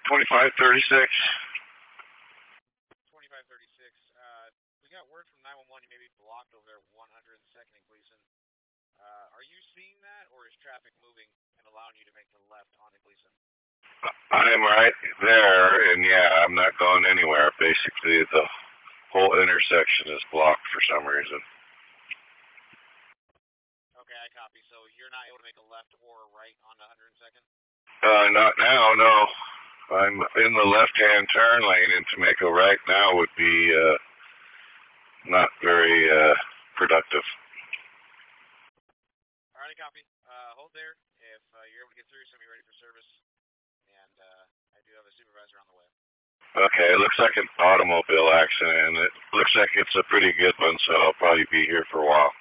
2536. 2536. We got word from 911 you may be blocked over there 102nd and Gleason. Are you seeing that, or is traffic moving and allowing you to make the left onto Gleason? I'm right there, and yeah, I'm not going anywhere. Basically, the whole intersection is blocked for some reason. Okay, I copy. So you're not able to make a left or a right onto 102nd? Not now, no. I'm in the left-hand turn lane, and to make a right now would be not very productive. All right, I copy. Hold there. If you're able to get through, send me ready for service. And I do have a supervisor on the way. Okay, it looks like an automobile accident, and it looks like it's a pretty good one, so I'll probably be here for a while.